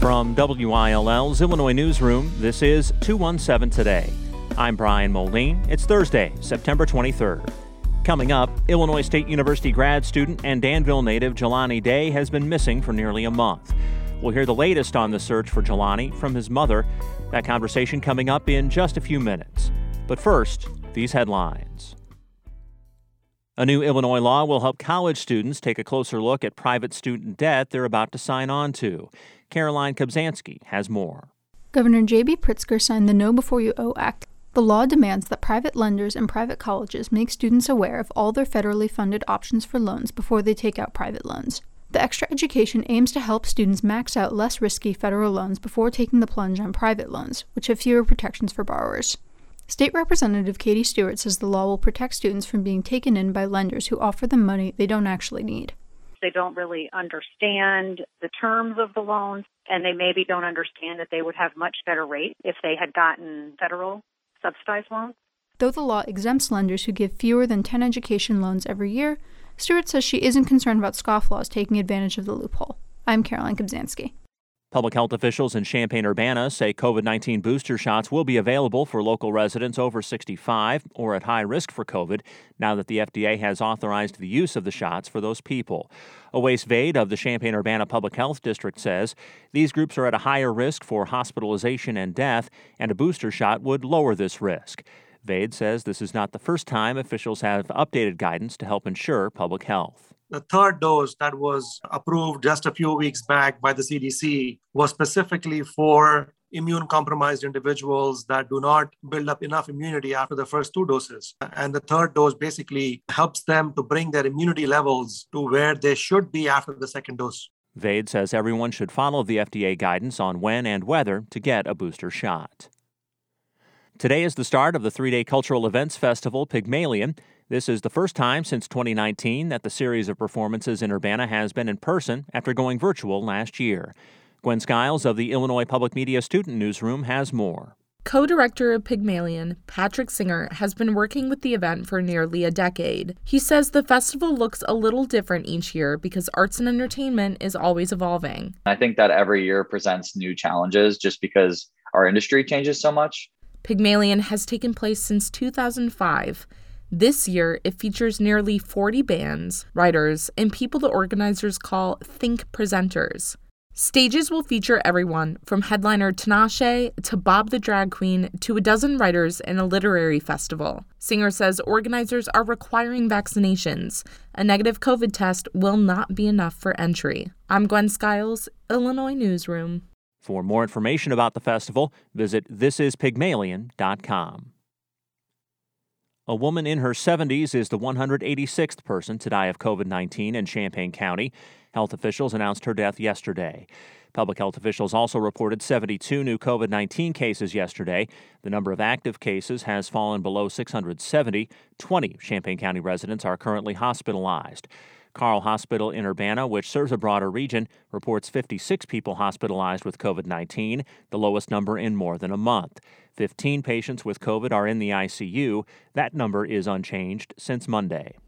From WILL's Illinois Newsroom, this is 217 Today. I'm Brian Moline. It's Thursday, September 23rd. Coming up, Illinois State University grad student and Danville native Jelani Day has been missing for nearly a month. We'll hear the latest on the search for Jelani from his mother. That conversation coming up in just a few minutes. But first, these headlines. A new Illinois law will help college students take a closer look at private student debt they're about to sign on to. Caroline Kobzanski has more. Governor J.B. Pritzker signed the Know Before You Owe Act. The law demands that private lenders and private colleges make students aware of all their federally funded options for loans before they take out private loans. The extra education aims to help students max out less risky federal loans before taking the plunge on private loans, which have fewer protections for borrowers. State Representative Katie Stewart says the law will protect students from being taken in by lenders who offer them money they don't actually need. They don't really understand the terms of the loans, and they maybe don't understand that they would have much better rates if they had gotten federal subsidized loans. Though the law exempts lenders who give fewer than 10 education loans every year, Stewart says she isn't concerned about scofflaws taking advantage of the loophole. I'm Caroline Kobzanski. Public health officials in Champaign-Urbana say COVID-19 booster shots will be available for local residents over 65 or at high risk for COVID now that the FDA has authorized the use of the shots for those people. Owais Vade of the Champaign-Urbana Public Health District says these groups are at a higher risk for hospitalization and death, and a booster shot would lower this risk. Vade says this is not the first time officials have updated guidance to help ensure public health. The third dose that was approved just a few weeks back by the CDC was specifically for immune-compromised individuals that do not build up enough immunity after the first two doses. And the third dose basically helps them to bring their immunity levels to where they should be after the second dose. Vade says everyone should follow the FDA guidance on when and whether to get a booster shot. Today is the start of the three-day cultural events festival, Pygmalion. This is the first time since 2019 that the series of performances in Urbana has been in person after going virtual last year. Gwen Skiles of the Illinois Public Media Student Newsroom has more. Co-director of Pygmalion, Patrick Singer, has been working with the event for nearly a decade. He says the festival looks a little different each year because arts and entertainment is always evolving. I think that every year presents new challenges just because our industry changes so much. Pygmalion has taken place since 2005. This year, it features nearly 40 bands, writers, and people the organizers call Think Presenters. Stages will feature everyone from headliner Tinashe to Bob the Drag Queen to a dozen writers in a literary festival. Singer says organizers are requiring vaccinations. A negative COVID test will not be enough for entry. I'm Gwen Skiles, Illinois Newsroom. For more information about the festival, visit thisispygmalion.com. A woman in her 70s is the 186th person to die of COVID-19 in Champaign County. Health officials announced her death yesterday. Public health officials also reported 72 new COVID-19 cases yesterday. The number of active cases has fallen below 670. 20 Champaign County residents are currently hospitalized. Carle Hospital in Urbana, which serves a broader region, reports 56 people hospitalized with COVID-19, the lowest number in more than a month. 15 patients with COVID are in the ICU. That number is unchanged since Monday.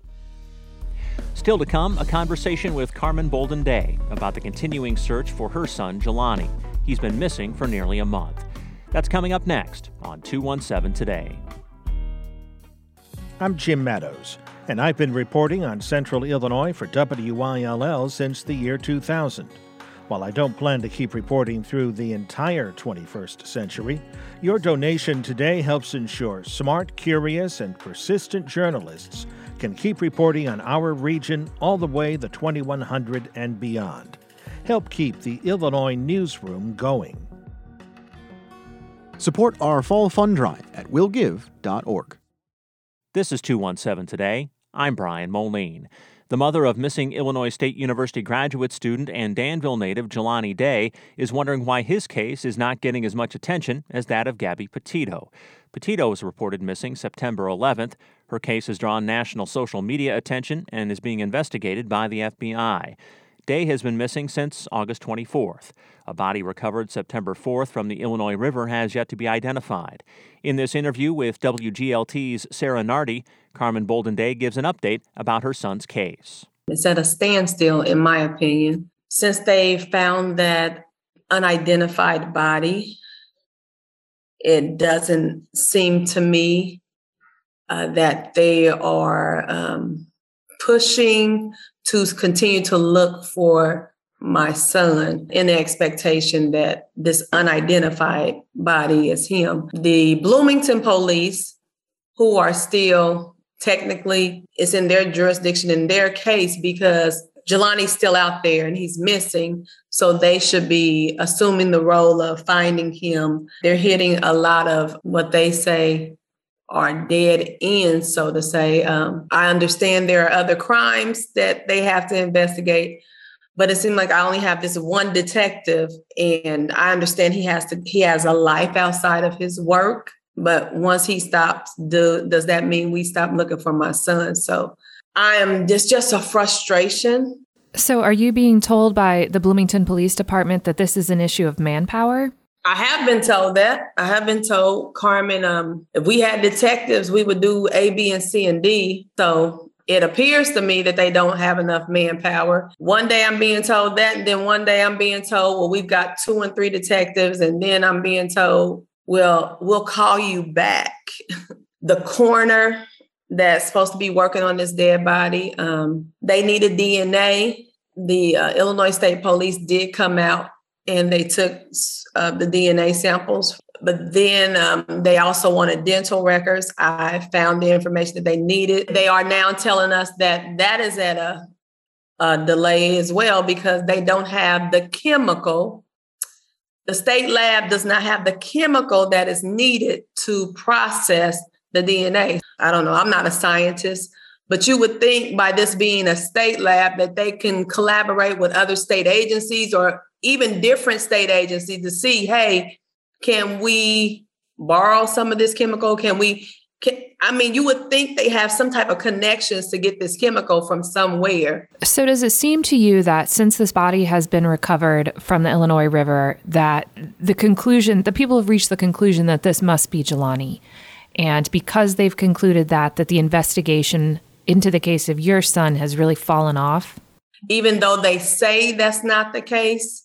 Still to come, a conversation with Carmen Bolden Day about the continuing search for her son, Jelani. He's been missing for nearly a month. That's coming up next on 217 Today. I'm Jim Meadows, and I've been reporting on Central Illinois for WILL since the year 2000. While I don't plan to keep reporting through the entire 21st century, your donation today helps ensure smart, curious, and persistent journalists can keep reporting on our region all the way to 2100 and beyond. Help keep the Illinois Newsroom going. Support our fall fund drive at willgive.org. This is 217 Today. I'm Brian Moline. The mother of missing Illinois State University graduate student and Danville native Jelani Day is wondering why his case is not getting as much attention as that of Gabby Petito. Petito was reported missing September 11th. Her case has drawn national social media attention and is being investigated by the FBI. Day has been missing since August 24th. A body recovered September 4th from the Illinois River has yet to be identified. In this interview with WGLT's Sarah Nardi, Carmen Bolden Day gives an update about her son's case. It's at a standstill, in my opinion, since they found that unidentified body. It doesn't seem to me that they are pushing to continue to look for my son in the expectation that this unidentified body is him. The Bloomington police, who are still technically, it's in their jurisdiction in their case because Jelani's still out there and he's missing. So they should be assuming the role of finding him. They're hitting a lot of what they say are dead ends, so to say. I understand there are other crimes that they have to investigate, but it seems like I only have this one detective, and I understand he has a life outside of his work. But once he stops, does that mean we stop looking for my son? So I am just a frustration. So are you being told by the Bloomington Police Department that this is an issue of manpower? I have been told that. I have been told, Carmen, if we had detectives, we would do A, B, and C, and D. So it appears to me that they don't have enough manpower. One day I'm being told that, and then one day I'm being told, well, we've got 2 and 3 detectives, and then I'm being told, well, we'll call you back. The coroner that's supposed to be working on this dead body, they needed DNA. The Illinois State Police did come out and they took the DNA samples, but then they also wanted dental records. I found the information that they needed. They are now telling us that is at a delay as well because they don't have the chemical. The state lab does not have the chemical that is needed to process the DNA. I don't know. I'm not a scientist, but you would think by this being a state lab that they can collaborate with other state agencies or even different state agencies to see, hey, can we borrow some of this chemical? You would think they have some type of connections to get this chemical from somewhere. So does it seem to you that since this body has been recovered from the Illinois River, that the people have reached the conclusion that this must be Jelani? And because they've concluded that the investigation into the case of your son has really fallen off? Even though they say that's not the case,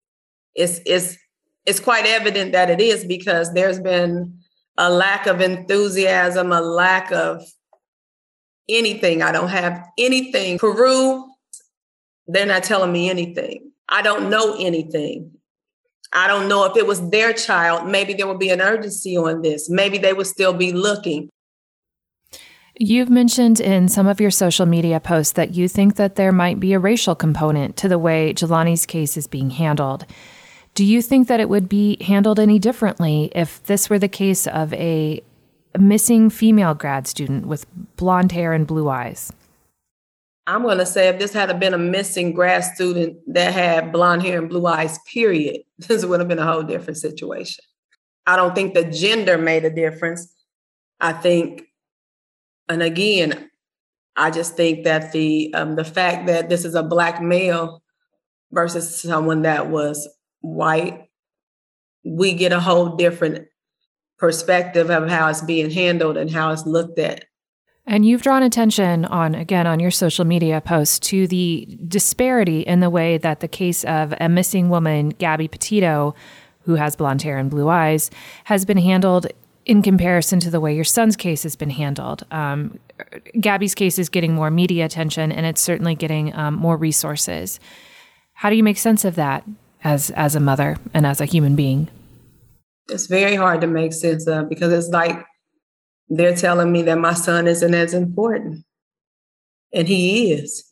it's quite evident that it is because there's been a lack of enthusiasm, a lack of anything. I don't have anything. Peru, they're not telling me anything. I don't know anything. I don't know if it was their child. Maybe there would be an urgency on this. Maybe they would still be looking. You've mentioned in some of your social media posts that you think that there might be a racial component to the way Jelani's case is being handled. Do you think that it would be handled any differently if this were the case of a missing female grad student with blonde hair and blue eyes? I'm going to say if this had been a missing grad student that had blonde hair and blue eyes, period, this would have been a whole different situation. I don't think the gender made a difference. I think, and again, I just think that the fact that this is a Black male versus someone that was white, we get a whole different perspective of how it's being handled and how it's looked at. And you've drawn attention on your social media posts to the disparity in the way that the case of a missing woman, Gabby Petito, who has blonde hair and blue eyes, has been handled in comparison to the way your son's case has been handled. Gabby's case is getting more media attention, and it's certainly getting more resources. How do you make sense of that as a mother and as a human being? It's very hard to make sense of because it's like they're telling me that my son isn't as important. And he is.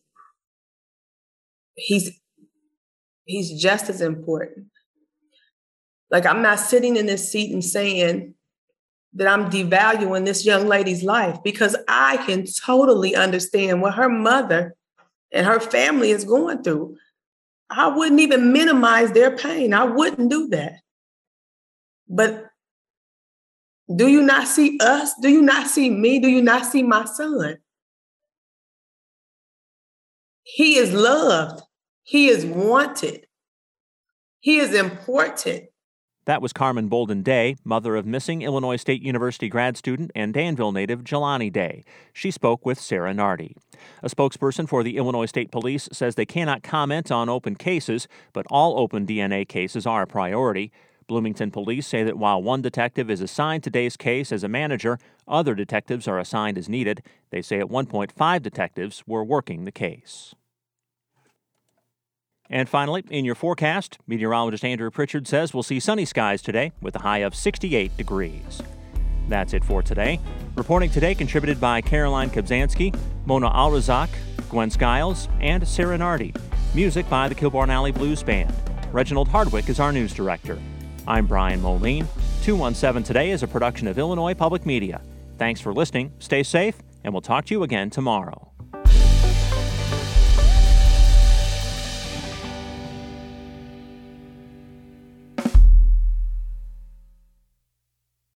He's just as important. Like, I'm not sitting in this seat and saying that I'm devaluing this young lady's life because I can totally understand what her mother and her family is going through. I wouldn't even minimize their pain. I wouldn't do that. But do you not see us? Do you not see me? Do you not see my son? He is loved. He is wanted. He is important. That was Carmen Bolden Day, mother of missing Illinois State University grad student and Danville native Jelani Day. She spoke with Sarah Nardi. A spokesperson for the Illinois State Police says they cannot comment on open cases, but all open DNA cases are a priority. Bloomington police say that while one detective is assigned to Day's case as a manager, other detectives are assigned as needed. They say at one point 5 detectives were working the case. And finally, in your forecast, meteorologist Andrew Pritchard says we'll see sunny skies today with a high of 68 degrees. That's it for today. Reporting today contributed by Caroline Kobzanski, Mona Alrazak, Gwen Skiles, and Sarah Nardi. Music by the Kilbourne Alley Blues Band. Reginald Hardwick is our news director. I'm Brian Moline. 217 Today is a production of Illinois Public Media. Thanks for listening, stay safe, and we'll talk to you again tomorrow.